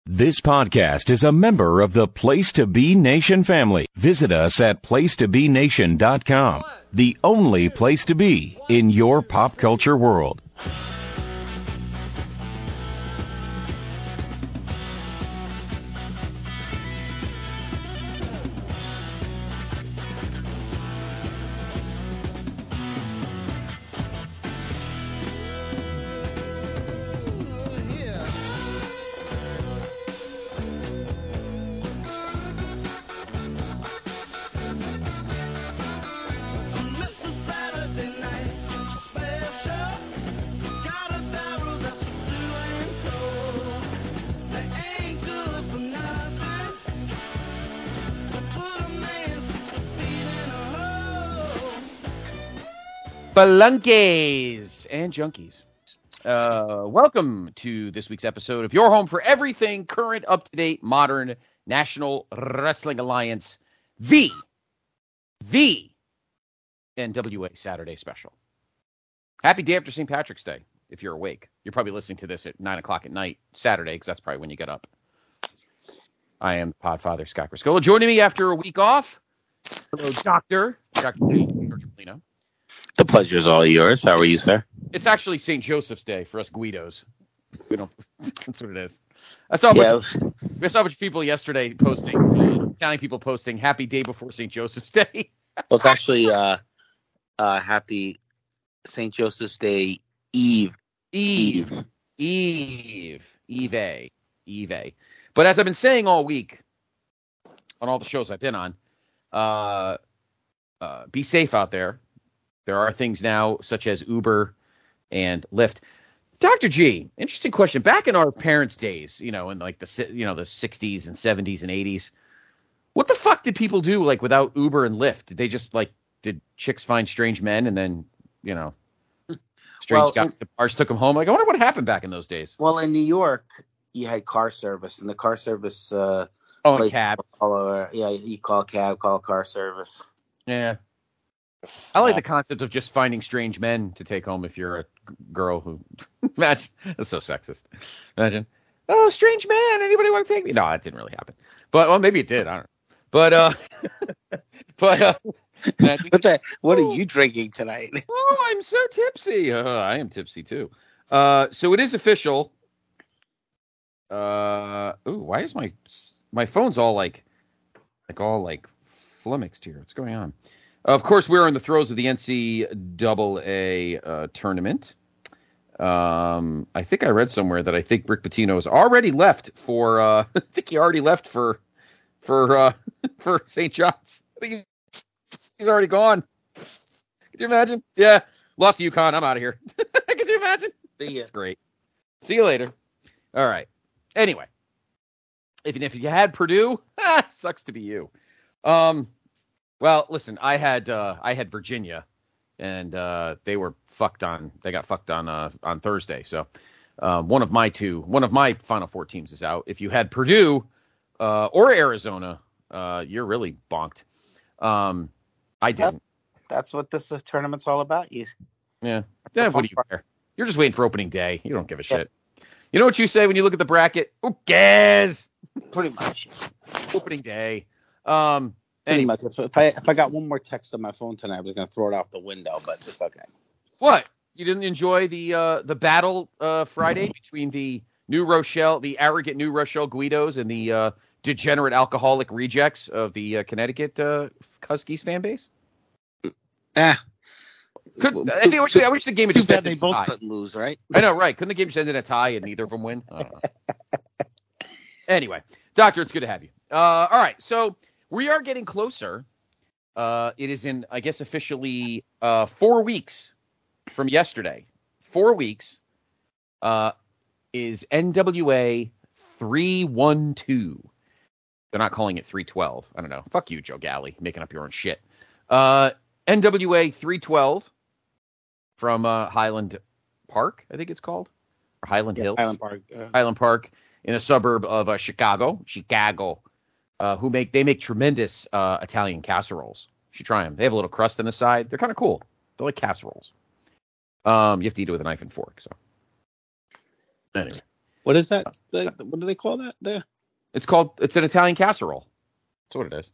This podcast is a member of the Place to Be Nation family. Visit us at placetobenation.com, the only place to be in your pop culture world. Spelunkies and junkies. Welcome to this week's episode of your home for everything current, up-to-date, modern, National Wrestling Alliance, the NWA Saturday Special. Happy day after St. Patrick's Day, if you're awake. You're probably listening to this at 9 o'clock at night, Saturday, because that's probably when you get up. I am Podfather Scott Criscola. Joining me after a week off, hello, Dr. Polino. The pleasure is all yours. How are you, sir? It's actually St. Joseph's Day for us Guidos. We don't. That's what it is. I saw a bunch of people yesterday posting, Italian people posting "Happy Day before St. Joseph's Day." Well, it's actually Happy St. Joseph's Day Eve. Eve. But as I've been saying all week on all the shows I've been on, be safe out there. There are things now such as Uber and Lyft. Dr. G, interesting question. Back in our parents' days, in like the 60s and 70s and 80s, what the fuck did people do like without Uber and Lyft? Did they just did chicks find strange men and then, strange guys at the bars took them home? Like, I wonder what happened back in those days. Well, in New York, you had car service, and the car service. A cab. You call a cab, call car service. Yeah. I like the concept of just finding strange men to take home if you're a girl who... Imagine. That's so sexist. Imagine. Oh, strange man. Anybody want to take me? No, that didn't really happen. But, well, maybe it did. I don't know. What are you drinking tonight? Oh, I'm so tipsy. I am tipsy, too. So it is official. Why is my phone's all flummoxed here? What's going on? Of course, we're in the throes of the NCAA tournament. I think I read somewhere that I think Rick Pitino has already left for. I think he already left for St. John's. I think he's already gone. Could you imagine? Yeah, lost to UConn. I'm out of here. Could you imagine? That's great. See you later. All right. Anyway, if you had Purdue, sucks to be you. Well, listen, I had Virginia, and they got fucked on Thursday. So one of my Final Four teams is out. If you had Purdue or Arizona, you're really bonked. I didn't. That's what this tournament's all about. Yeah. What do you care? You're just waiting for opening day. You don't give a shit. You know what you say when you look at the bracket? Who cares? Pretty much. Opening day. Pretty much. If I got one more text on my phone tonight, I was going to throw it out the window, but it's okay. What? You didn't enjoy the battle Friday between the arrogant New Rochelle Guidos and the degenerate alcoholic rejects of the Connecticut Huskies fan base? I wish the game had just ended. They both couldn't lose, right? I know, right? Couldn't the game just end in a tie and neither of them win? I don't know. Anyway, Doctor, it's good to have you. All right, so we are getting closer. It is in, I guess, officially 4 weeks from yesterday. 4 weeks is NWA 312. They're not calling it 312. I don't know. Fuck you, Joe Galley, making up your own shit. NWA 312 from Highland Park, I think it's called. Or Highland Hills. Highland Park in a suburb of Chicago. Who make tremendous Italian casseroles. You should try them. They have a little crust on the side. They're kind of cool. They're like casseroles. You have to eat it with a knife and fork. So anyway, What is that? What do they call that there? It's an Italian casserole. That's what it is.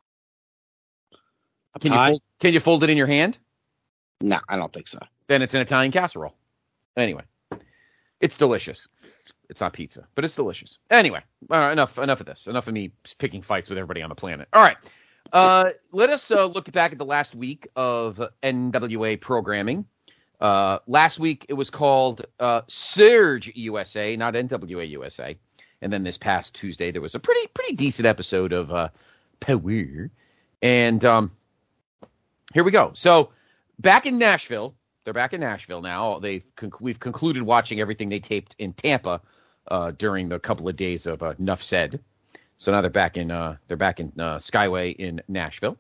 Can you fold it in your hand? No, I don't think so. Then it's an Italian casserole. Anyway, it's delicious. It's not pizza, but it's delicious. Anyway, enough of this. Enough of me picking fights with everybody on the planet. All right. Let us look back at the last week of NWA programming. Last week it was called Surge USA, not NWA USA. And then this past Tuesday there was a pretty decent episode of Power. And here we go. So back in Nashville, they're back in Nashville now. We've concluded watching everything they taped in Tampa during the couple of days of Nuff Said. So now they're back in Skyway in Nashville.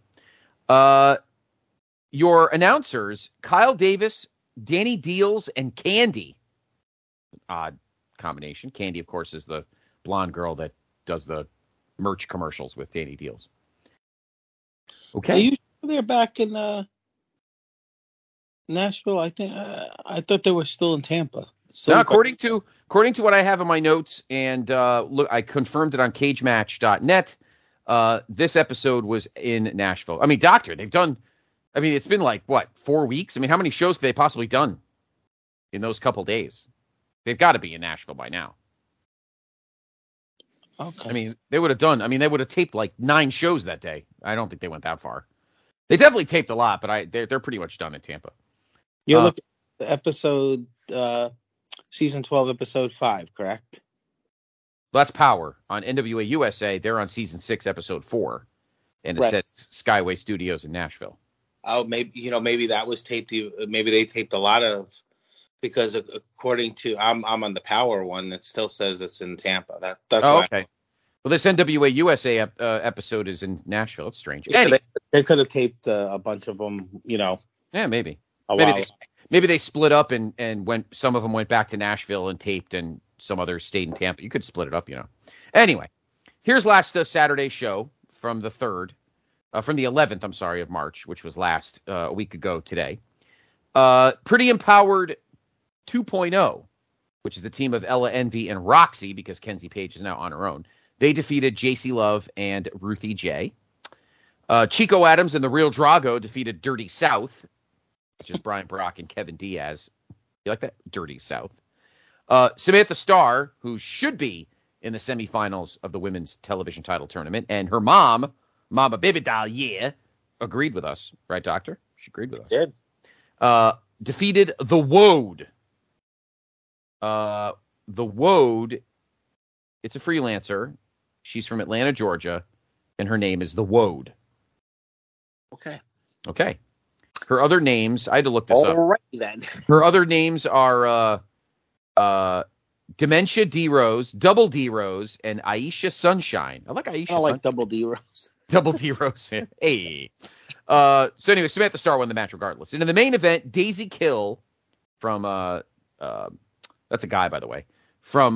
Your announcers, Kyle Davis, Danny Deals, and Candy. Odd combination. Candy, of course, is the blonde girl that does the merch commercials with Danny Deals. Okay. Are you sure they're back in Nashville? I think I thought they were still in Tampa. Now, according to what I have in my notes, and look, I confirmed it on CageMatch.net. This episode was in Nashville. I mean, Doctor, they've done. I mean, it's been like what, 4 weeks? I mean, how many shows have they possibly done in those couple days? They've got to be in Nashville by now. Okay. I mean, they would have taped like 9 shows that day. I don't think they went that far. They definitely taped a lot, but they're pretty much done in Tampa. You're looking at the episode. Season 12, episode 5, correct? That's Power. On NWA USA, they're on season 6, episode 4. And it says Skyway Studios in Nashville. Oh, maybe that was taped. Maybe they taped a lot of, because according to, I'm on the Power one that still says it's in Tampa. That's why. Okay. Well, this NWA USA episode is in Nashville. It's strange. Yeah, anyway. They could have taped a bunch of them, Yeah, maybe. Maybe they split up and some of them went back to Nashville and taped, and some others stayed in Tampa. You could split it up, Anyway, here's last Saturday's show from the 3rd, from the 11th, of March, which was last a week ago today. Pretty Empowered 2.0, which is the team of Ella Envy and Roxy, because Kenzie Page is now on her own. They defeated JC Love and Ruthie J. Chico Adams and the Real Drago defeated Dirty South, which is Brian Brock and Kevin Diaz. You like that? Dirty South. Samantha Starr, who should be in the semifinals of the women's television title tournament, and her mom, Mama Baby Doll, agreed with us. Right, Doctor? She agreed with us. Did. Defeated The Woad. The Woad, it's a freelancer. She's from Atlanta, Georgia, and her name is The Woad. Okay. Her other names, I had to look this up. All right, then. Her other names are Dementia D Rose, Double D Rose, and Aisha Sunshine. I like Aisha. I like Double D Rose. Double D Rose. Hey. So anyway, Samantha Starr won the match regardless. And in the main event, Daisy Kill from that's a guy, by the way, from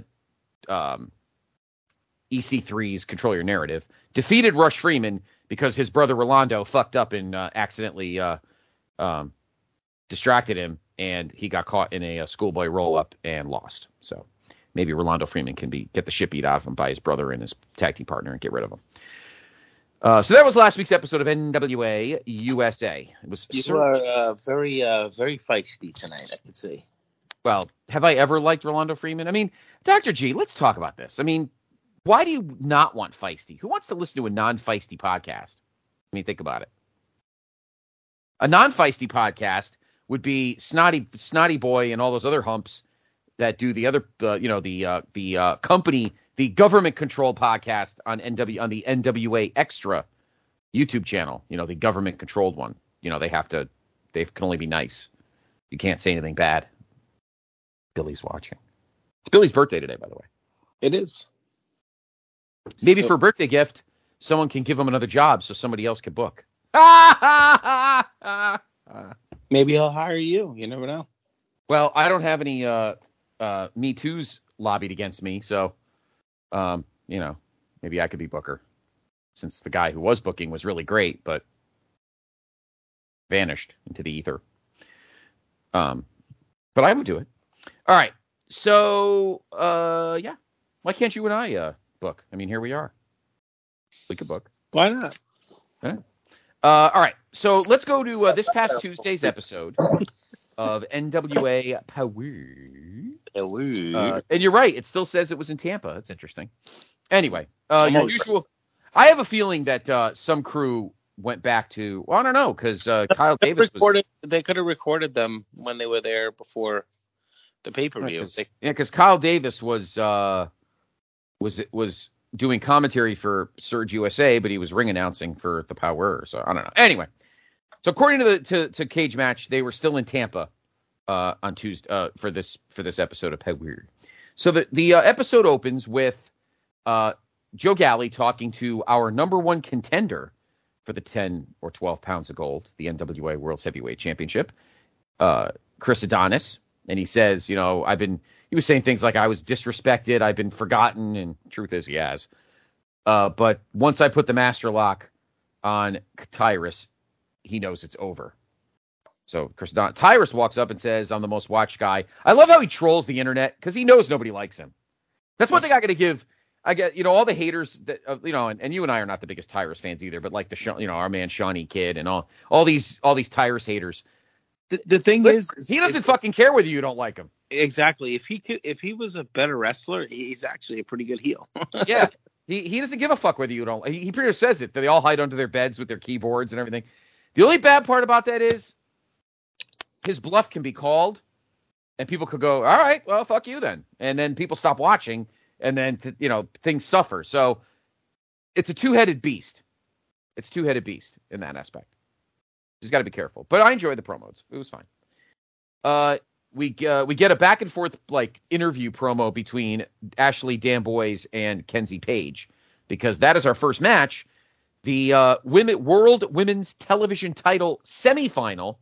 EC3's Control Your Narrative, defeated Rush Freeman because his brother Rolando fucked up and accidentally distracted him, and he got caught in a schoolboy roll-up and lost. So maybe Rolando Freeman can get the shit beat out of him by his brother and his tag team partner and get rid of him. So that was last week's episode of NWA USA. It was you are very feisty tonight, I can see. Well, have I ever liked Rolando Freeman? I mean, Dr. G, let's talk about this. I mean, why do you not want feisty? Who wants to listen to a non-feisty podcast? I mean, think about it. A non-feisty podcast would be Snotty Boy and all those other humps that do the other, the company, the government-controlled podcast on the NWA Extra YouTube channel. The government-controlled one. They can only be nice. You can't say anything bad. Billy's watching. It's Billy's birthday today, by the way. It is. Maybe for a birthday gift, someone can give him another job so somebody else can book. Maybe he'll hire you. You never know. Well, I don't have any Me Too's lobbied against me, so maybe I could be booker, since the guy who was booking was really great, but vanished into the ether. But I would do it. All right. So, yeah. Why can't you and I book? I mean, here we are. We could book. Why not? Yeah. All right. So let's go to this past Tuesday's episode of NWA Power. And you're right. It still says it was in Tampa. That's interesting. Anyway, your usual. I have a feeling that some crew went back to. Well, I don't know because Kyle Davis was. They could have recorded them when they were there before the pay-per-view. Because Kyle Davis was doing commentary for Surge USA, but he was ring announcing for the Power. So I don't know. Anyway, so according to Cage Match, they were still in Tampa on Tuesday for this episode of Power. So the episode opens with Joe Galli talking to our number one contender for the 10 or 12 pounds of gold, the NWA World's Heavyweight Championship, Chris Adonis. And he says, he was saying things like, I was disrespected, I've been forgotten, and truth is he has. But once I put the master lock on Tyrus, he knows it's over. So Tyrus walks up and says, I'm the most watched guy. I love how he trolls the internet because he knows nobody likes him. That's one thing I got to give. I get, all the haters that, and you and I are not the biggest Tyrus fans either, but like our man Shawnee Kidd and all these Tyrus haters. The thing is, he doesn't fucking care whether you don't like him. Exactly. If he was a better wrestler, he's actually a pretty good heel. Yeah. He doesn't give a fuck whether you don't. He pretty much says it. They all hide under their beds with their keyboards and everything. The only bad part about that is his bluff can be called, and people could go, all right, well, fuck you then. And then people stop watching, and then, things suffer. So it's a two-headed beast. It's a two-headed beast in that aspect. Just got to be careful. But I enjoyed the promos. It was fine. We get a back and forth interview promo between Ashley D'Amboise and Kenzie Page, because that is our first match, the World Women's Television Title semifinal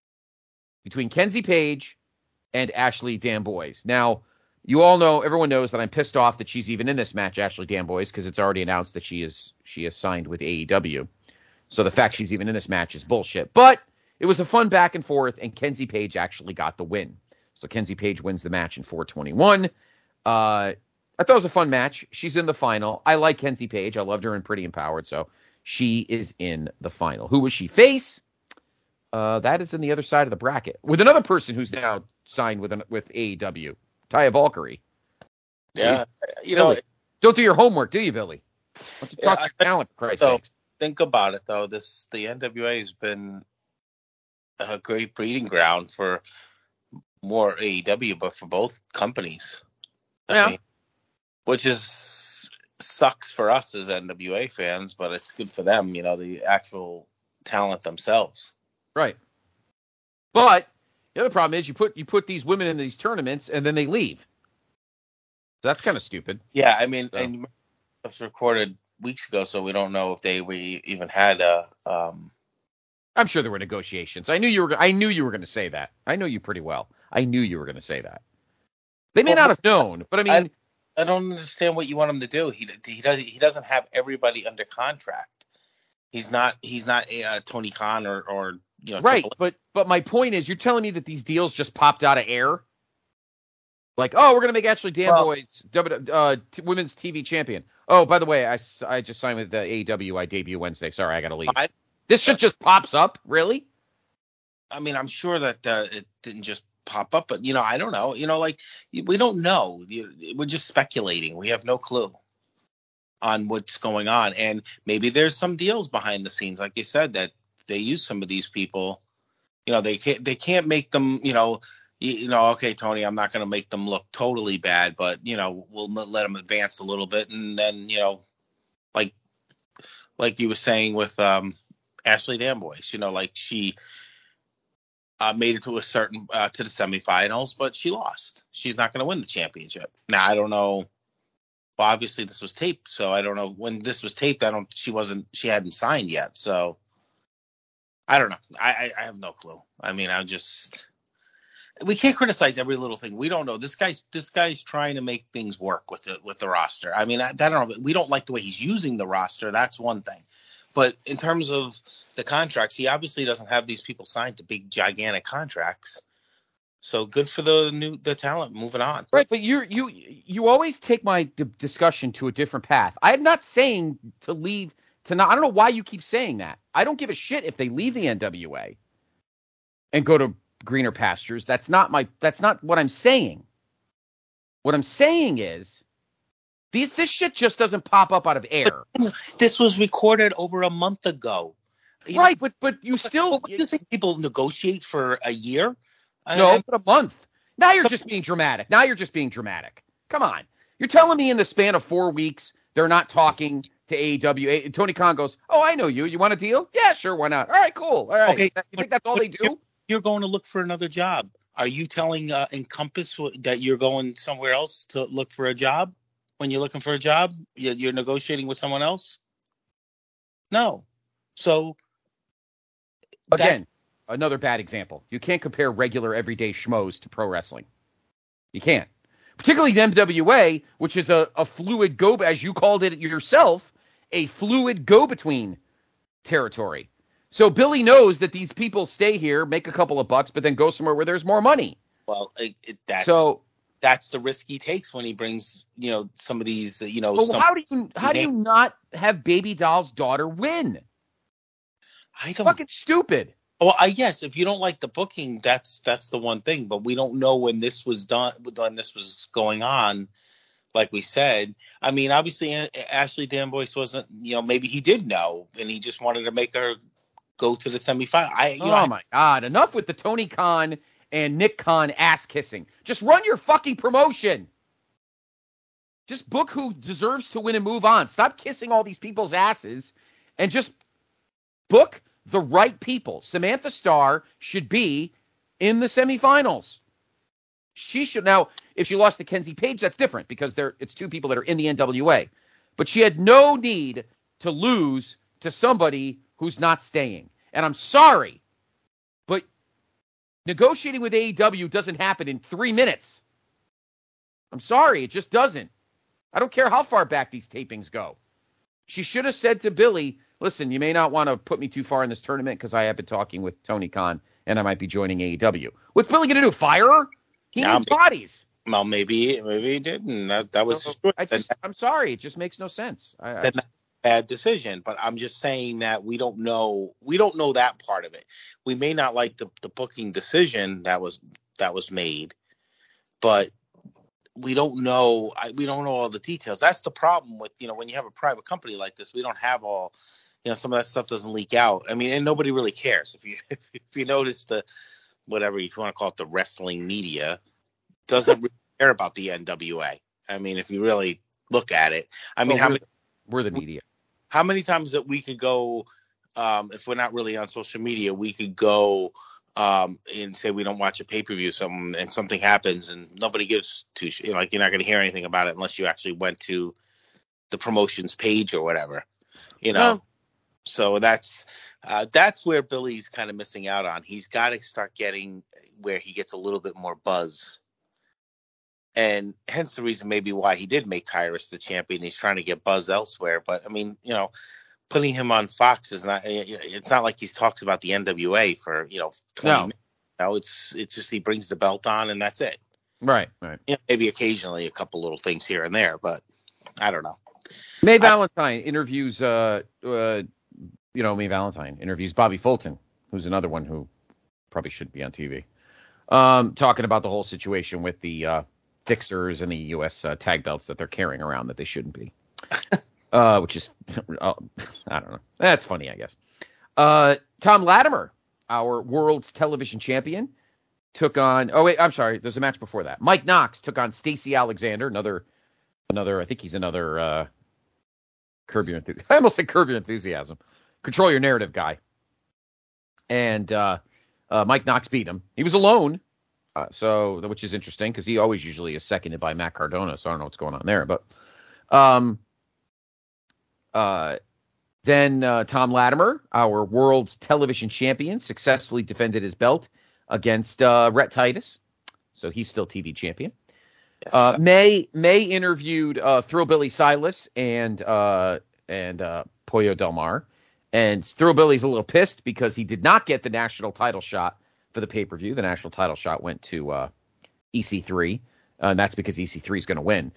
between Kenzie Page and Ashley D'Amboise. Now, you all know, everyone knows that I'm pissed off that she's even in this match, Ashley D'Amboise, because it's already announced that she is signed with AEW. So the fact she's even in this match is bullshit. But it was a fun back and forth, and Kenzie Page actually got the win. So Kenzie Page wins the match in 421. I thought it was a fun match. She's in the final. I like Kenzie Page. I loved her in Pretty Empowered, so she is in the final. Who will she face? That is in the other side of the bracket with another person who's now signed with AEW, Taya Valkyrie. Yeah, Billy, don't do your homework, do you, Billy? Why don't you talk your talent, for Christ's sakes? Think about it, though. The NWA has been a great breeding ground for more AEW, but for both companies. Yeah. Which sucks for us as NWA fans, but it's good for them, the actual talent themselves. Right. But the other problem is you put these women in these tournaments and then they leave. So that's kind of stupid. Yeah, I mean, and it was recorded weeks ago, so we don't know if they even had a. I'm sure there were negotiations. I knew you were going to say that. I know you pretty well. I knew you were going to say that. They may not have known, but I mean, I don't understand what you want him to do. He doesn't have everybody under contract. He's not Tony Khan or right. But my point is, you're telling me that these deals just popped out of air. Like, oh, we're going to make Ashley D'Amboise women's TV champion. Oh, by the way, I just signed with the AEW. I debut Wednesday. Sorry, I got to leave. This shit just pops up? Really? I mean, I'm sure that it didn't just pop up, but, I don't know. We don't know. We're just speculating. We have no clue on what's going on. And maybe there's some deals behind the scenes, like you said, that they use some of these people. They can't make them, okay, Tony, I'm not going to make them look totally bad, but, we'll let them advance a little bit. And then, like you were saying with Ashley D'Amboise, she made it to to the semifinals, but she lost. She's not going to win the championship. Now, I don't know. Well, obviously this was taped, so I don't know when this was taped. She hadn't signed yet. So I don't know. I have no clue. I mean, we can't criticize every little thing. We don't know. This guy's trying to make things work with the roster. I mean, I don't know. We don't like the way he's using the roster. That's one thing. But in terms of the contracts, he obviously doesn't have these people signed to big, gigantic contracts. So good for the talent moving on. Right, but you always take my discussion to a different path. I'm not saying to leave to not. I don't know why you keep saying that. I don't give a shit if they leave the NWA and go to greener pastures. That's not what I'm saying. What I'm saying is this shit just doesn't pop up out of air. This was recorded over a month ago. Right, but you still. What do you think people negotiate for a year? No, but a month. Now you're just being dramatic. Come on. You're telling me in the span of 4 weeks they're not talking to AEW. Tony Khan goes, "Oh, I know you. You want a deal? Yeah, sure. Why not? All right, cool. All right. Okay, You think that's all they do? You're going to look for another job. Are you telling Encompass that you're going somewhere else to look for a job? When you're looking for a job, you're negotiating with someone else? No. So again, another bad example. You can't compare regular everyday schmoes to pro wrestling. You can't. Particularly the NWA, which is a fluid go, as you called it yourself, a fluid go-between territory. So Billy knows that these people stay here, make a couple of bucks, but then go somewhere where there's more money. Well, that's the risk he takes when he brings, some of these, Well, how do you not have Baby Doll's daughter win? It's fucking stupid. Well, yes, if you don't like the booking, that's the one thing. But we don't know when this was done, when this was going on. Like we said, I mean, obviously Ashley Dan Boyce wasn't, maybe he did know, and he just wanted to make her go to the semifinal. My God! Enough with the Tony Khan and Nick Khan ass kissing. Just run your fucking promotion. Just book who deserves to win and move on. Stop kissing all these people's asses, and just book the right people. Samantha Starr should be in the semifinals. She should. Now, if she lost to Kenzie Page, that's different because it's two people that are in the NWA. But she had no need to lose to somebody who's not staying. And I'm sorry, but negotiating with AEW doesn't happen in 3 minutes. I'm sorry, it just doesn't. I don't care how far back these tapings go. She should have said to Billy, listen, you may not want to put me too far in this tournament because I have been talking with Tony Khan and I might be joining AEW. What's Billy going to do? Fire her? He needs bodies. Well, maybe he didn't. That was his choice. I'm sorry. It just makes no sense. That's a bad decision, but I'm just saying that we don't know that part of it. We may not like the booking decision that was made, but we don't know all the details. That's the problem with, when you have a private company like this, we don't have all, some of that stuff doesn't leak out. I mean, and nobody really cares. If you notice whatever, if you want to call it, the wrestling media doesn't really care about the NWA. I mean, if you really look at it, I mean, we're the media. How many times that we could go, if we're not really on social media, we could go and say we don't watch a pay-per-view, and something happens and nobody gives two, like, you're not going to hear anything about it unless you actually went to the promotion's page or whatever, No. So that's where Billy's kind of missing out on. He's got to start getting where he gets a little bit more buzz. And hence the reason maybe why he did make Tyrus the champion. He's trying to get buzz elsewhere. But I mean, putting him on Fox is not. It's not like he talks about the NWA for 20 minutes. No, it's just he brings the belt on and that's it. Right. Maybe occasionally a couple little things here and there, but I don't know. May Valentine interviews. May Valentine interviews Bobby Fulton, who's another one who probably shouldn't be on TV. Talking about the whole situation with the fixers and the U.S. Tag belts that they're carrying around that they shouldn't be. Which is, I don't know. That's funny, I guess. Tom Latimer, our world's television champion, took on. Oh wait, I'm sorry. There's a match before that. Mike Knox took on Stacey Alexander, another. I think he's another Curb Your Enthusiasm. I almost said Curb Your Enthusiasm. Control Your Narrative guy. And Mike Knox beat him. He was alone, which is interesting because he always usually is seconded by Matt Cardona. So I don't know what's going on there, but. Then Tom Latimer, our world's television champion, successfully defended his belt against Rhett Titus. So he's still TV champion. Yes. May interviewed Thrillbilly Silas and Pollo Del Mar. And Thrillbilly's a little pissed because he did not get the national title shot for the pay-per-view. The national title shot went to EC3, and that's because EC3 is going to win.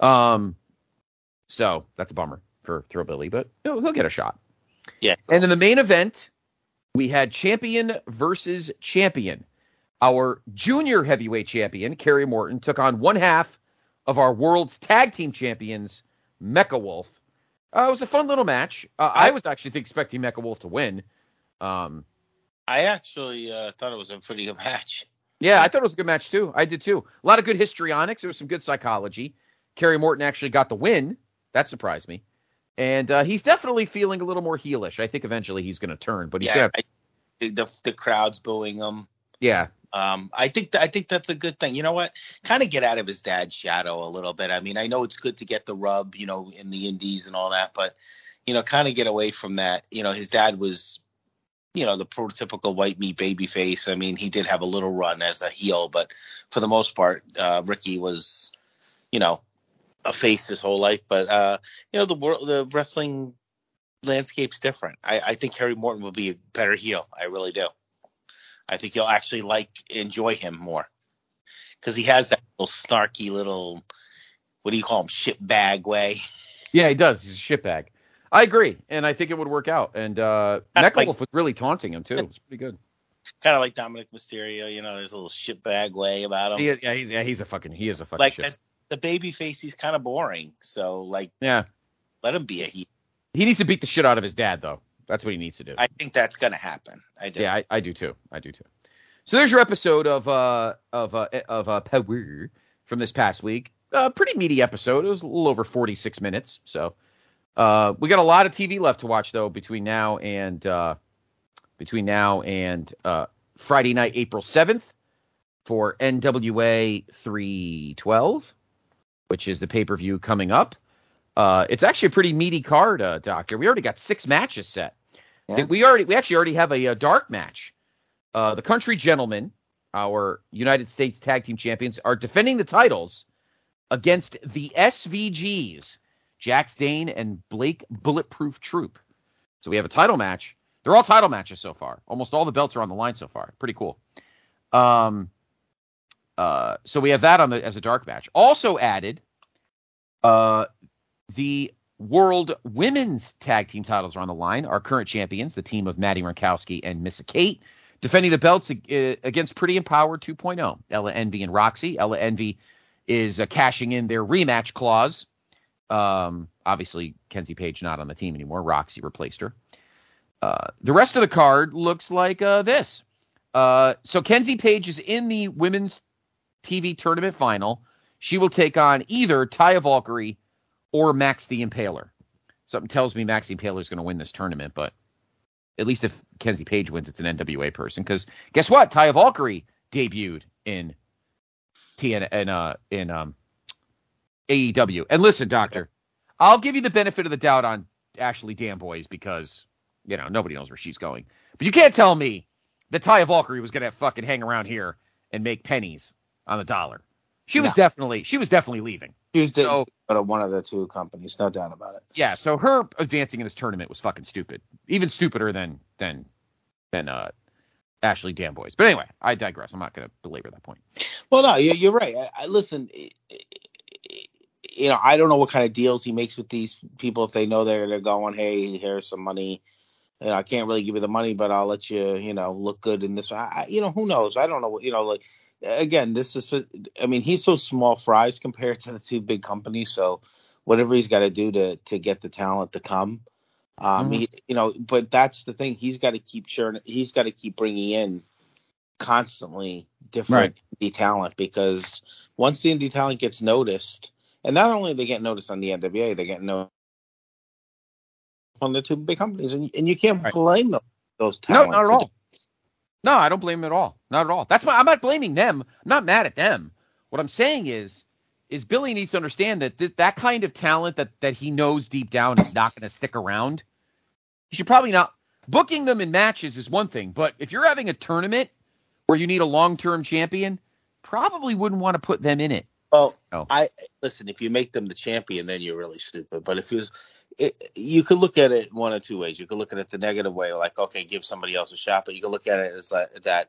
So that's a bummer for Thrillbilly, but he'll get a shot. Yeah. And in the main event, we had champion versus champion. Our junior heavyweight champion, Kerry Morton, took on one half of our world's tag team champions, Mecha Wolf. It was a fun little match. I was actually expecting Mecha Wolf to win. I actually thought it was a pretty good match. Yeah, I thought it was a good match, too. I did, too. A lot of good histrionics. There was some good psychology. Kerry Morton actually got the win. That surprised me. And he's definitely feeling a little more heelish. I think eventually he's going to turn, but he's going to... The crowd's booing him. Yeah. I think that's a good thing. You know what? Kind of get out of his dad's shadow a little bit. I mean, I know it's good to get the rub, in the indies and all that, but, kind of get away from that. His dad was, the prototypical white meat baby face. I mean, he did have a little run as a heel, but for the most part, Ricky was, a face his whole life. But, the wrestling landscape's different. I think Kerry Morton will be a better heel. I really do. I think you'll actually enjoy him more because he has that little snarky little, what do you call him, shitbag way. Yeah, he does. He's a shitbag. I agree, and I think it would work out. And Mecha Wolf was really taunting him too. It's pretty good. Kind of like Dominic Mysterio, there's a little shitbag way about him. He is a fucking like shit. The baby face, he's kind of boring. So let him be a heel. He needs to beat the shit out of his dad, though. That's what he needs to do. I think that's going to happen. I do. Yeah, I do too. So there's your episode of Power from this past week. Pretty meaty episode. It was a little over 46 minutes. So we got a lot of TV left to watch though between now and Friday night, April 7th for NWA 312, which is the pay-per-view coming up. It's actually a pretty meaty card, Doctor. We already got 6 matches set. Yeah. We actually already have a dark match. The Country Gentlemen, our United States Tag Team Champions, are defending the titles against the SVGs, Jax Dane and Blake Bulletproof Troop. So we have a title match. They're all title matches so far. Almost all the belts are on the line so far. Pretty cool. So we have that as a dark match. Also added, the World Women's Tag Team titles are on the line. Our current champions, the team of Maddie Rankowski and Missa Kate, defending the belts against Pretty Empowered 2.0, Ella Envy and Roxy. Ella Envy is cashing in their rematch clause. Obviously, Kenzie Page not on the team anymore. Roxy replaced her. The rest of the card looks like this. So Kenzie Page is in the Women's TV Tournament Final. She will take on either Taya Valkyrie or Max the Impaler. Something tells me Max the Impaler is going to win this tournament, but at least if Kenzie Page wins, it's an NWA person. Because guess what? Taya Valkyrie debuted in AEW. And listen, Doctor, I'll give you the benefit of the doubt on Ashley Danboys because, nobody knows where she's going. But you can't tell me that Taya Valkyrie was going to fucking hang around here and make pennies on the dollar. She was definitely leaving. She was go to one of the two companies, no doubt about it. Yeah, so her advancing in this tournament was fucking stupid. Even stupider than Ashley Danboys. But anyway, I digress. I'm not going to belabor that point. Well, no, you're right. Listen, I don't know what kind of deals he makes with these people if they know they're going, hey, here's some money. I can't really give you the money, but I'll let you, look good in this. Who knows? I don't know. Again, this is, he's so small fries compared to the two big companies. So whatever he's got to do to get the talent to come, but that's the thing. He's got to keep churning. He's got to keep bringing in constantly different indie talent, because once the indie talent gets noticed, and not only they get noticed on the NWA, they get noticed on the two big companies, and you can't blame those talent. No, not at all. No, I don't blame them at all. Not at all. That's why I'm not blaming them. I'm not mad at them. What I'm saying is Billy needs to understand that that kind of talent that he knows deep down is not going to stick around. You should probably not. Booking them in matches is one thing, but if you're having a tournament where you need a long-term champion, probably wouldn't want to put them in it. Well, listen, if you make them the champion, then you're really stupid. But you could look at it one of two ways. You could look at it the negative way, like, okay, give somebody else a shot. But you could look at it as that,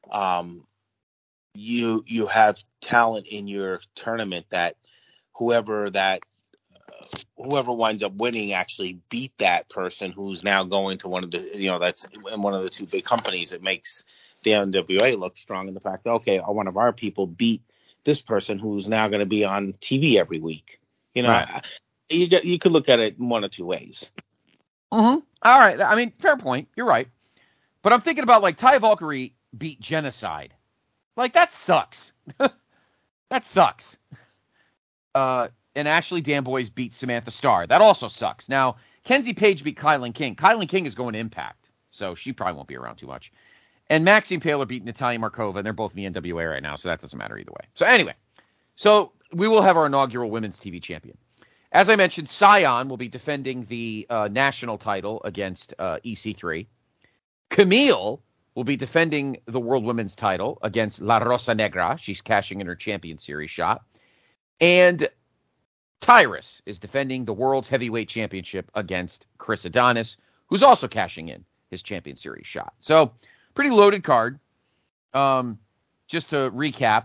you have talent in your tournament that whoever winds up winning actually beat that person who's now going to one of the that's in one of the two big companies. It makes the NWA look strong in the fact that one of our people beat this person who's now going to be on TV every week. Right. You could look at it one or two ways. Mm-hmm. All right. I mean, fair point. You're right. But I'm thinking about like Ty Valkyrie beat Genocide. Like that sucks. That sucks. And Ashley Danboys beat Samantha Starr. That also sucks. Now, Kenzie Page beat Kylan King. Kylan King is going to Impact, so she probably won't be around too much. And Maxine Paler beat Natalia Markova, and they're both in the NWA right now, so that doesn't matter either way. So anyway, we will have our inaugural women's TV champion. As I mentioned, Scion will be defending the national title against EC3. Camille will be defending the World Women's title against La Rosa Negra. She's cashing in her Champion Series shot. And Tyrus is defending the World's Heavyweight Championship against Chris Adonis, who's also cashing in his Champion Series shot. So, pretty loaded card. Just to recap,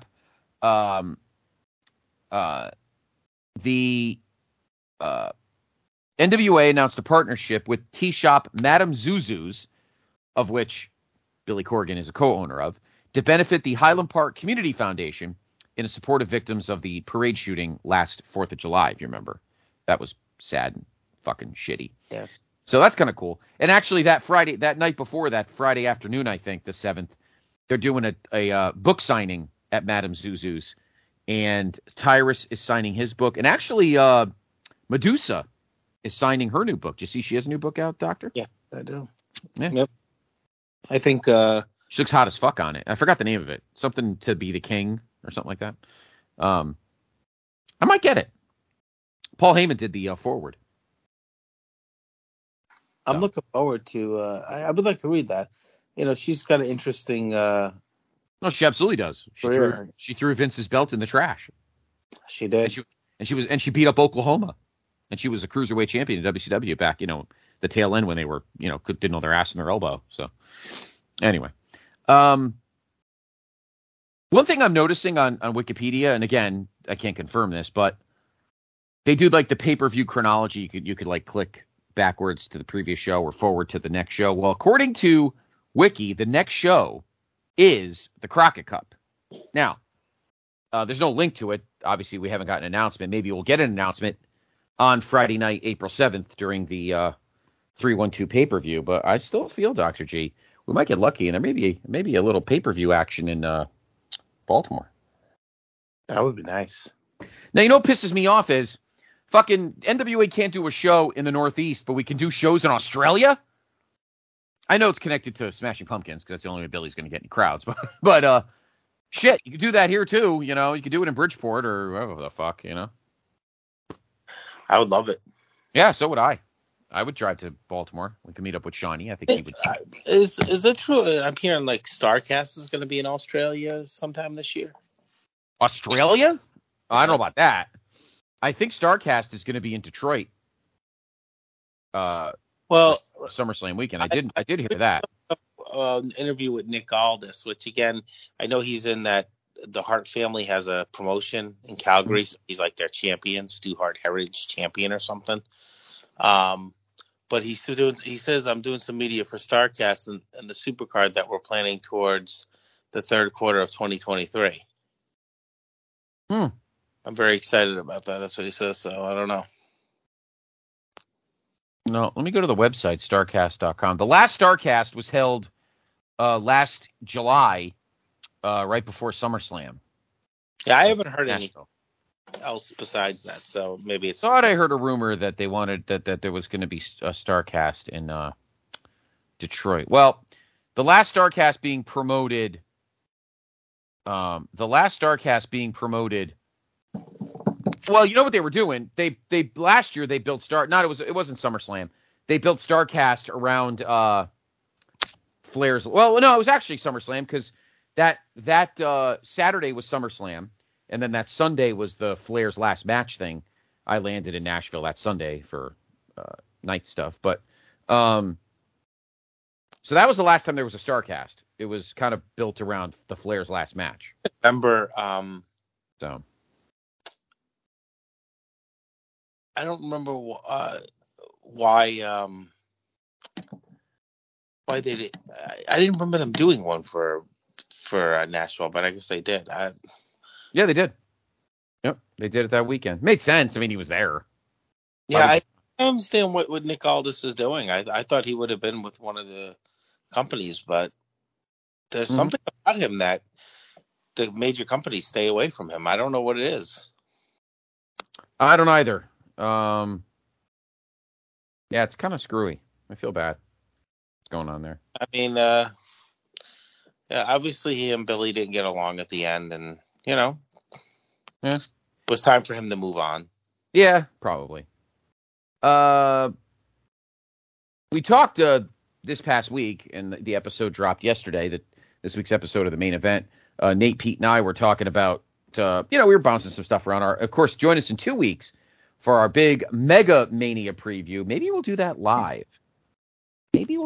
the NWA announced a partnership with tea shop Madame Zuzu's, of which Billy Corgan is a co-owner of, to benefit the Highland Park Community Foundation in support of victims of the parade shooting last 4th of July, if you remember. That was sad and fucking shitty. Yes. So that's kind of cool. And actually that night before that, Friday afternoon, I think, the 7th, they're doing a book signing at Madame Zuzu's. And Tyrus is signing his book. And actually, Medusa is signing her new book. Do you see she has a new book out, Doctor? Yeah, I do. Yeah. Yep. I think she looks hot as fuck on it. I forgot the name of it. Something to be the king or something like that. I might get it. Paul Heyman did the forward. I'm looking forward to. I would like to read that. She's got an interesting. No, she absolutely does. She threw Vince's belt in the trash. She did. And she beat up Oklahoma. And she was a cruiserweight champion in WCW back, the tail end when they were, didn't know their ass and their elbow. So anyway, one thing I'm noticing on Wikipedia, and again, I can't confirm this, but they do like the pay-per-view chronology. You could like click backwards to the previous show or forward to the next show. Well, according to Wiki, the next show is the Crockett Cup. Now, there's no link to it. Obviously, we haven't gotten an announcement. Maybe we'll get an announcement on Friday night, April 7th, during the 312 pay-per-view. But I still feel, Dr. G, we might get lucky, and there may be a little pay-per-view action in Baltimore. That would be nice. Now, what pisses me off is fucking NWA can't do a show in the Northeast, but we can do shows in Australia? I know it's connected to Smashing Pumpkins, because that's the only way Billy's going to get any crowds. But shit, you can do that here, too. You could do it in Bridgeport or wherever the fuck, I would love it. Yeah, so would I. I would drive to Baltimore. We could meet up with Shawnee. I think he would. Is it true? I'm hearing like Starcast is going to be in Australia sometime this year. Australia? Yeah. I don't know about that. I think Starcast is going to be in Detroit. SummerSlam weekend. I did hear that. Interview with Nick Aldis, which again, I know he's in that. The Hart family has a promotion in Calgary. So he's like their champion, Stu Hart Heritage champion or something. But he says, I'm doing some media for Starcast and the Supercard that we're planning towards the third quarter of 2023. I'm very excited about that. That's what he says. So I don't know. No, let me go to the website, starcast.com. The last Starcast was held last July, right before SummerSlam. Yeah, I haven't heard anything else besides that, so maybe it's. Thought I heard a rumor that they wanted that there was going to be a Starcast in Detroit. Well, the last Starcast being promoted. Well, you know what they were doing? They last year they built it wasn't SummerSlam. They built Starcast around Flair's. Well, no, it was actually SummerSlam because that Saturday was SummerSlam, and then that Sunday was the Flair's last match thing. I landed in Nashville that Sunday for night stuff, but so that was the last time there was a Starcast. it was kind of built around the Flair's last match. Remember, So I don't remember why they did. I didn't remember them doing one for Nashville, but I guess they did. Yeah, they did. Yep, they did it that weekend. Made sense. I mean, he was there. Yeah, I don't understand what Nick Aldis is doing. I thought he would have been with one of the companies, but there's something about him that the major companies stay away from him. I don't know what it is. I don't either. Yeah, it's kind of screwy. I feel bad. What's going on there? I mean, yeah, obviously he and Billy didn't get along at the end, and Yeah, it was time for him to move on. yeah, probably. We talked this past week, and the episode dropped yesterday. That this week's episode of the main event. Nate, Pete, and I were talking about. We were bouncing some stuff around. Of course, join us in 2 weeks for our big Mega Mania preview. Maybe we'll do that live. Maybe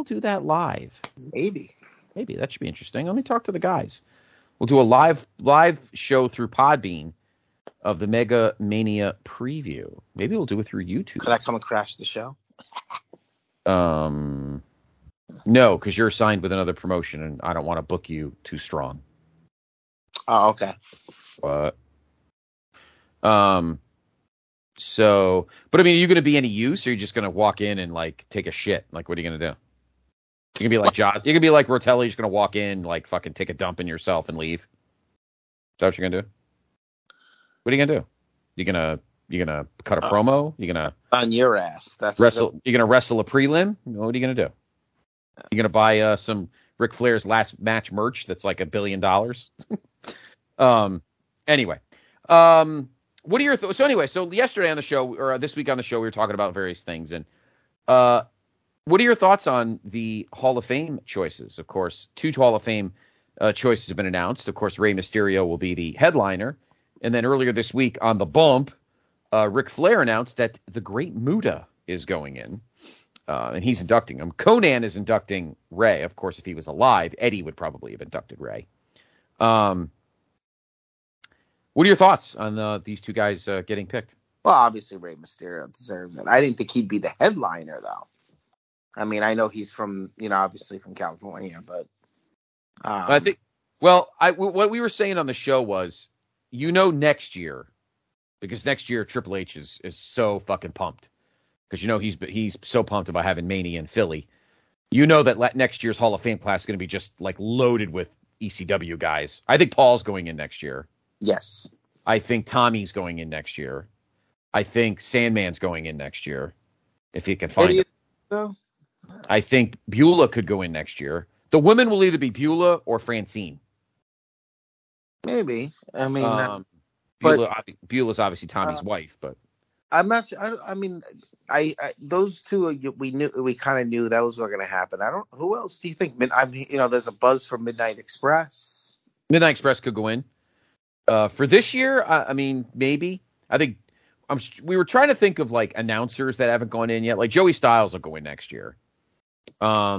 that should be interesting. Let me talk to the guys. We'll do a live show through Podbean of the Mega Mania preview. Maybe we'll do it through YouTube. Could I come and crash the show? No, because you're signed with another promotion, and I don't want to book you too strong. Oh, okay. But so, but I mean, are you going to be any use, or are you just going to walk in and like take a shit? Like, what are you going to do? You can be like Josh. You can be like Rotelli. You're just going to walk in, like fucking take a dump in yourself and leave. Is that what you're going to do? What are you going to do? You gonna cut a promo? You gonna on your ass? That's wrestle. You're gonna wrestle a prelim. What are you gonna do? You're gonna buy some Ric Flair's last match merch that's like $1 billion. Anyway, what are your thoughts? So anyway, so yesterday on the show, or this week on the show, we were talking about various things, and what are your thoughts on the Hall of Fame choices? Of course, 2 Hall of Fame choices have been announced. Of course, Rey Mysterio will be the headliner, and then earlier this week on the bump, Ric Flair announced that the Great Muta is going in, and he's inducting him. Conan is inducting Rey. Of course, if he was alive, Eddie would probably have inducted Rey. What are your thoughts on these 2 guys getting picked? Well, obviously Rey Mysterio deserves it. I didn't think he'd be the headliner, though. I mean, I know he's from, obviously from California, but I think. Well, what we were saying on the show was, next year. Because next year Triple H is so fucking pumped. Because he's so pumped about having Mania in Philly. That next year's Hall of Fame class is going to be just like loaded with ECW guys. I think Paul's going in next year. yes. I think Tommy's going in next year. I think Sandman's going in next year. If he can find him. So? I think Beulah could go in next year. The women will either be Beulah or Francine. Maybe. I mean, Beulah's obviously Tommy's wife, but I'm not sure. I mean, I those 2 we kind of knew that was going to happen. Who else do you think? I mean, there's a buzz for Midnight Express. Midnight Express could go in. For this year, I mean, maybe. I think we were trying to think of like announcers that haven't gone in yet. Like Joey Styles will go in next year. I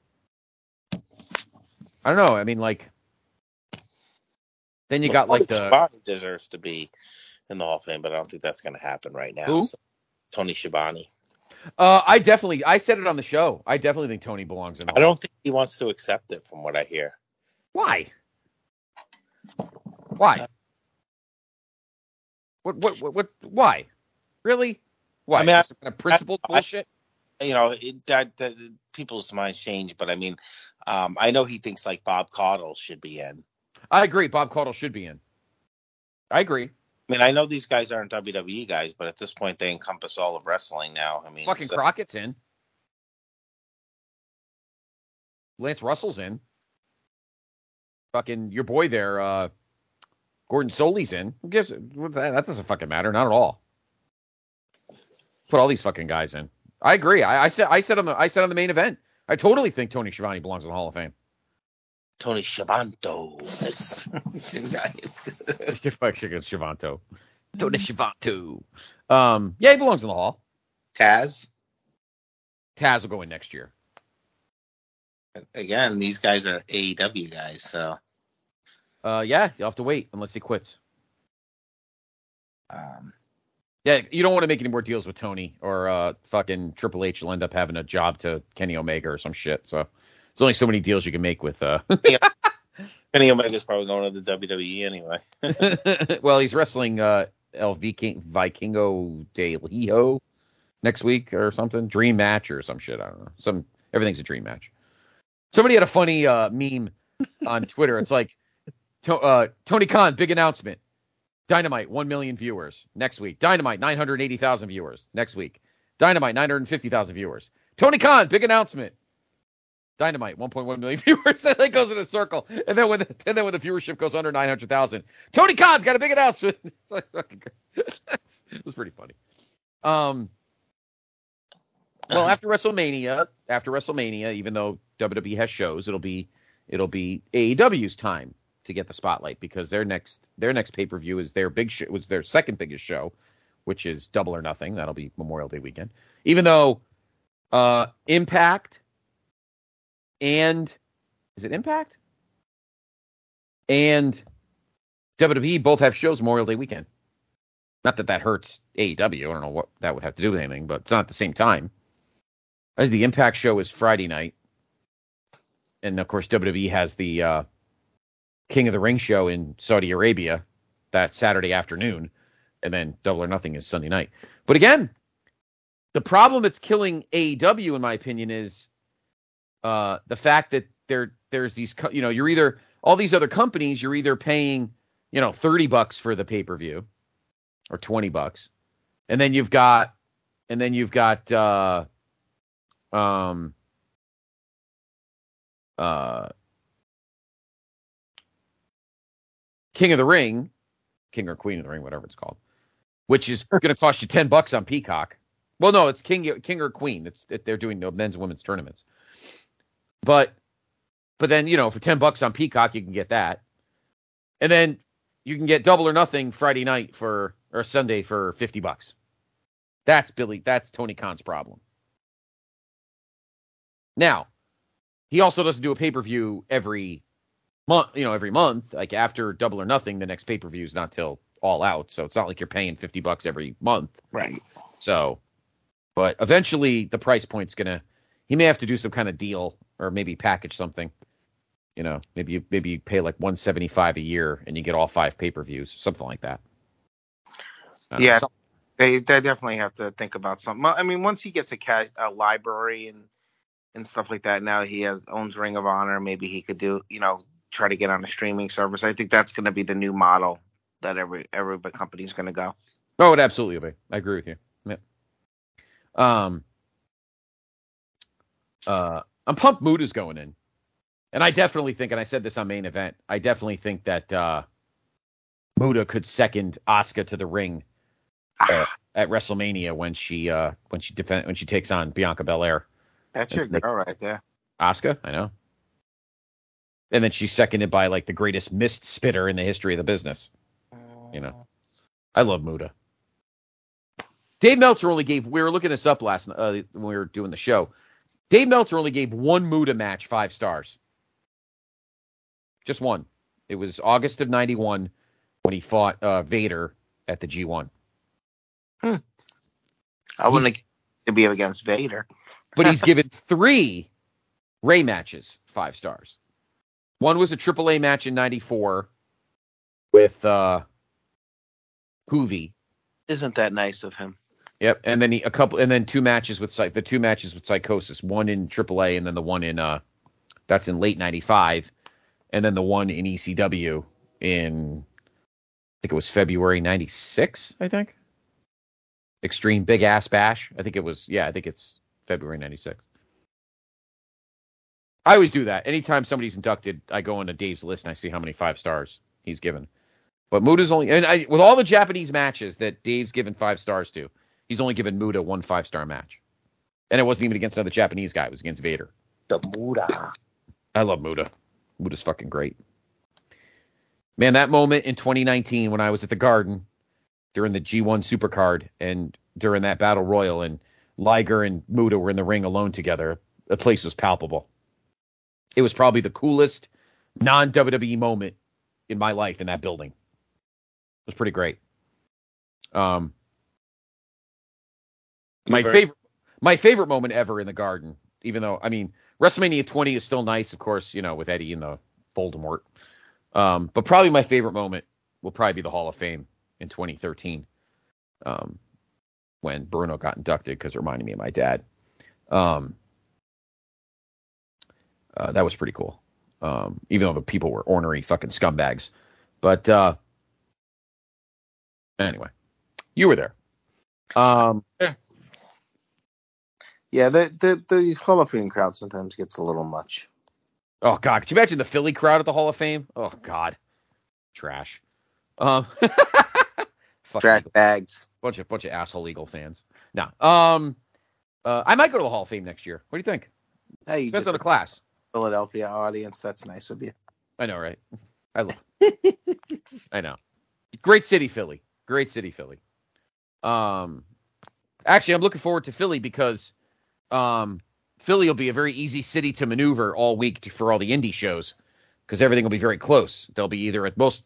don't know. I mean, like, then you got like Schiavone deserves to be in the Hall of Fame, but I don't think that's going to happen right now. Who? So, Tony Schiavone. I said it on the show. I definitely think Tony belongs in the Hall. I don't think he wants to accept it, from what I hear. Why? Why? What? Why? Really? Why? I mean, some kind of principled bullshit? That people's minds change, but I mean, I know he thinks like Bob Caudle should be in. I agree. Bob Caudle should be in. I agree. I mean, I know these guys aren't WWE guys, but at this point, they encompass all of wrestling now. I mean, fucking Crockett's in. Lance Russell's in. Fucking your boy there, Gordon Soley's in. Who gives that doesn't fucking matter, not at all. Put all these fucking guys in. I agree. I said on the main event. I totally think Tony Schiavone belongs in the Hall of Fame. Tony Schiavonto. Schiavanto. Tony Schiavanto. Yeah, he belongs in the Hall. Taz will go in next year. Again, these guys are AEW guys, so Yeah, you'll have to wait unless he quits. um, Yeah, you don't want to make any more deals with Tony or fucking Triple H will end up having a job to Kenny Omega or some shit. So there's only so many deals you can make with. Kenny Omega's probably going to the WWE anyway. Well, he's wrestling El Vikingo de Leo next week or something. Dream match or some shit. I don't know. Everything's a dream match. Somebody had a funny meme on Twitter. It's like Tony Khan, big announcement. Dynamite, 1 million viewers next week. Dynamite, 980,000 viewers next week. Dynamite, 950,000 viewers. Tony Khan, big announcement. Dynamite, 1.1 million viewers. And it goes in a circle. And then when the viewership goes under 900,000, Tony Khan's got a big announcement. It was pretty funny. Well, after WrestleMania, even though WWE has shows, it'll be AEW's time to get the spotlight because their next pay-per-view is their big show, was their second biggest show, which is Double or Nothing. That'll be Memorial Day weekend. Even though Impact and is it Impact and WWE both have shows Memorial Day weekend. Not that hurts AEW. I don't know what that would have to do with anything, but it's not at the same time. As the Impact show is Friday night, and of course WWE has the King of the Ring show in Saudi Arabia that Saturday afternoon, and then Double or Nothing is Sunday night. But again, the problem that's killing AEW, in my opinion, is the fact that there's these, you're either all these other companies, you're either paying, $30 for the pay-per-view or $20, and then you've got King of the Ring, King or Queen of the Ring, whatever it's called, which is going to cost you $10 on Peacock. Well, no, it's King or Queen. They're doing men's and women's tournaments. But then, for $10 on Peacock, you can get that. And then you can get Double or Nothing Friday night or Sunday for $50. That's Tony Khan's problem. Now, he also doesn't do a pay-per-view every month. Like after Double or Nothing, the next pay-per-view is not till All Out. So it's not like you're paying $50 every month. Right. So, but eventually the price point's he may have to do some kind of deal or maybe package something. Maybe you pay like $175 a year and you get all 5 pay-per-views, something like that. Yeah, they definitely have to think about something. I mean, once he gets a library and stuff like that, now that he owns Ring of Honor, maybe he could do, try to get on a streaming service. I think that's going to be the new model that every company's going to go. Oh, it absolutely will be. I agree with you. Yeah. I'm pumped Muda's going in. And I definitely think, and I said this on Main Event, I definitely think that Muda could second Asuka to the ring at WrestleMania when she takes on Bianca Belair. That's your girl right there. Asuka, I know. And then she's seconded by like the greatest mist spitter in the history of the business. I love Muda. Dave Meltzer only gave, we were looking this up last night when we were doing the show. Dave Meltzer only gave one Muda match 5 stars. Just one. It was August of 91 when he fought Vader at the G1. I wouldn't like to be against Vader. But he's given 3 Ray matches 5 stars. One was a AAA match in 94 with Hoovy. Isn't that nice of him? Yep, and then 2 matches with Psychosis. One in AAA, and then the one in that's in late 95, and then the one in ECW in I think it was February 96. I think Extreme Big Ass Bash. I think it's February 96. I always do that. Anytime somebody's inducted, I go into Dave's list and I see how many 5 stars he's given. But Muda's only, with all the Japanese matches that Dave's given 5 stars to, he's only given Muda 1 5-star match. And it wasn't even against another Japanese guy. It was against Vader. The Muda. I love Muda. Muda's fucking great. Man, that moment in 2019 when I was at the Garden during the G1 Supercard and during that Battle Royal and Liger and Muda were in the ring alone together, the place was palpable. It was probably the coolest non-WWE moment in my life in that building. It was pretty great. My favorite moment ever in the Garden, even though, I mean, WrestleMania 20 is still nice, of course, with Eddie and the Voldemort. But probably my favorite moment will probably be the Hall of Fame in 2013, when Bruno got inducted, because it reminded me of my dad. That was pretty cool. Even though the people were ornery fucking scumbags. But anyway, you were there. Yeah, the Hall of Fame crowd sometimes gets a little much. Oh, God. Could you imagine the Philly crowd at the Hall of Fame? Oh, God. Trash. Trash bags. Bunch of asshole Eagle fans. No. I might go to the Hall of Fame next year. What do you think? Hey, you Depends just on the class. Philadelphia audience. That's nice of you. I know, right? I love it. I know. Great city, Philly. Great city, Philly. Actually, I'm looking forward to Philly because Philly will be a very easy city to maneuver all week for all the indie shows, because everything will be very close. They'll be either at most,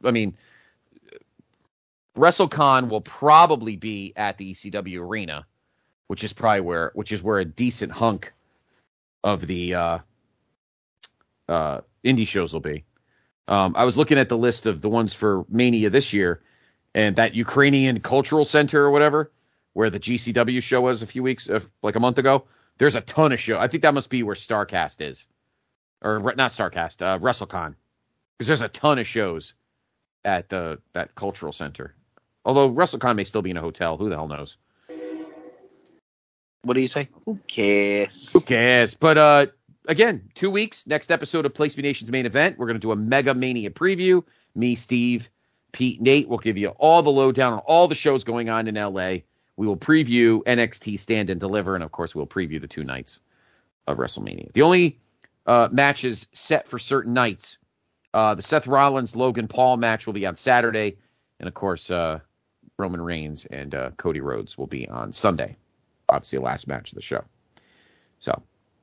WrestleCon will probably be at the ECW Arena, which is where a decent hunk of the indie shows will be. I was looking at the list of the ones for Mania this year, and that Ukrainian Cultural Center or whatever, where the GCW show was like a month ago, there's a ton of shows. I think that must be where StarCast is. Or not StarCast, WrestleCon. Because there's a ton of shows at that Cultural Center. Although WrestleCon may still be in a hotel. Who the hell knows? What do you say? Who cares? Who cares? But again, 2 weeks, next episode of Place to Be Nation's Main Event. We're going to do a Mega Mania preview. Me, Steve, Pete, Nate will give you all the lowdown on all the shows going on in LA. We will preview NXT Stand and Deliver, and of course, we'll preview the 2 nights of WrestleMania. The only matches set for certain nights, the Seth Rollins Logan Paul match will be on Saturday, and of course, Roman Reigns and Cody Rhodes will be on Sunday. Obviously, the last match of the show. So,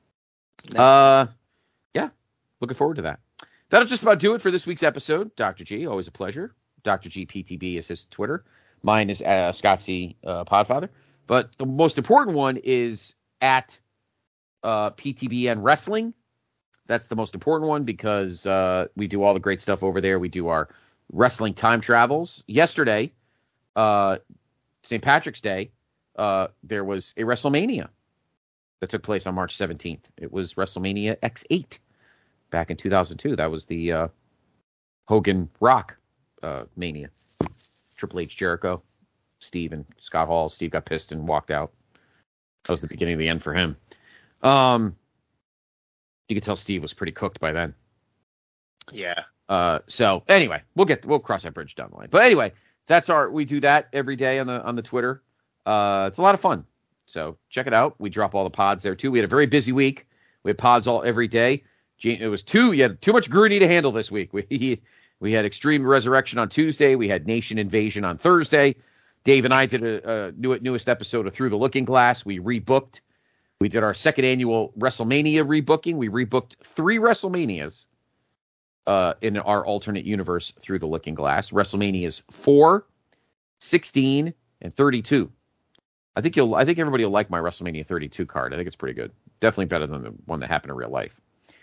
yeah, looking forward to that. That'll just about do it for this week's episode. Dr. G, always a pleasure. Dr. G PTB is his Twitter. Mine is Scott C. Podfather. But the most important one is at PTBN Wrestling. That's the most important one because we do all the great stuff over there. We do our wrestling time travels. Yesterday, St. Patrick's Day, there was a WrestleMania that took place on March 17th. It was WrestleMania X8 back in 2002. That was the Hogan Rock Mania. Triple H, Jericho, Steve, and Scott Hall. Steve got pissed and walked out. That was the beginning of the end for him. You could tell Steve was pretty cooked by then. Yeah. So anyway, we'll cross that bridge down the line. But anyway, we do that every day on the Twitter. It's a lot of fun. So check it out. We drop all the pods there too. We had a very busy week. We had pods every day. It was you had too much Grooney to handle this week. We had Extreme Resurrection on Tuesday. We had Nation Invasion on Thursday. Dave and I did a newest episode of Through the Looking Glass. We rebooked. We did our second annual WrestleMania rebooking. We rebooked 3 WrestleManias in our alternate universe Through the Looking Glass. WrestleManias 4, 16, and 32. I think everybody will like my WrestleMania 32 card. I think it's pretty good. Definitely better than the one that happened in real life.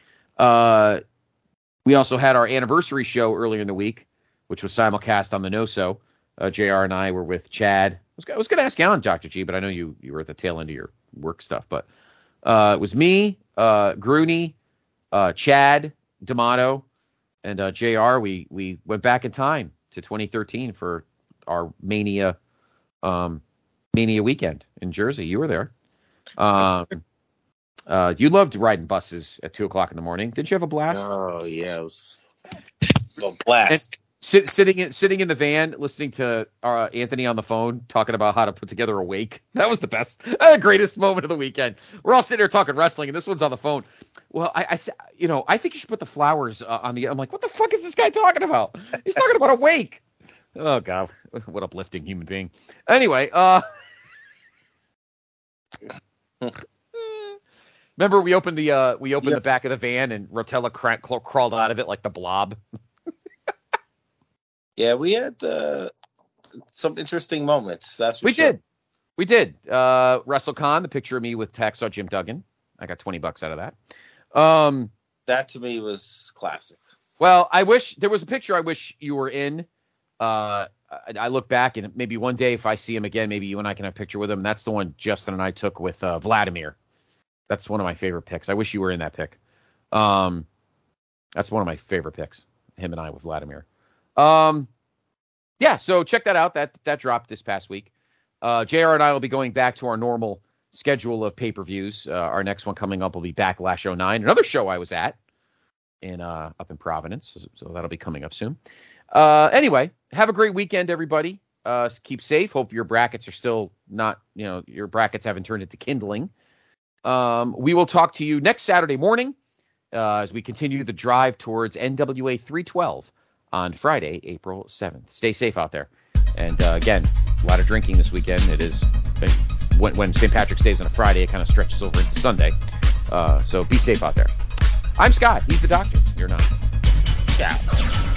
We also had our anniversary show earlier in the week, which was simulcast on the No-So. JR and I were with Chad. I was going to ask you on, Dr. G, but I know you were at the tail end of your work stuff. But it was me, Grooney, Chad, D'Amato, and JR. We went back in time to 2013 for our Mania weekend in Jersey. You were there. You loved riding buses at 2:00 in the morning. Didn't you have a blast? Oh yeah, it was A blast. Sitting in the van, listening to Anthony on the phone talking about how to put together a wake. That was the best, greatest moment of the weekend. We're all sitting there talking wrestling, and this one's on the phone. Well, I said, I think you should put the flowers on the. I'm like, what the fuck is this guy talking about? He's talking about a wake. Oh God, what uplifting human being. Anyway, Remember we opened the back of the van and Rotella crawled out of it like the Blob. Yeah, we had some interesting moments. That's for we sure. We did. WrestleCon, the picture of me with Hacksaw Jim Duggan. I got $20 out of that. That to me was classic. Well, there was a picture I wish you were in. I look back and maybe one day if I see him again, maybe you and I can have a picture with him. And that's the one Justin and I took with Vladimir. That's one of my favorite pics. I wish you were in that pic. That's one of my favorite pics. Him and I with Vladimir. Yeah, so check that out. That dropped this past week. JR and I will be going back to our normal schedule of pay-per-views. Our next one coming up will be Backlash 09, another show I was at up in Providence. So that'll be coming up soon. Anyway, have a great weekend, everybody. Keep safe. Hope your brackets are still not, your brackets haven't turned into kindling. We will talk to you next Saturday morning as we continue the drive towards NWA 312 on Friday, April 7th. Stay safe out there. And again, a lot of drinking this weekend. It is when St. Patrick's Day is on a Friday, it kind of stretches over into Sunday. So be safe out there. I'm Scott. He's the doctor. You're not. Yeah.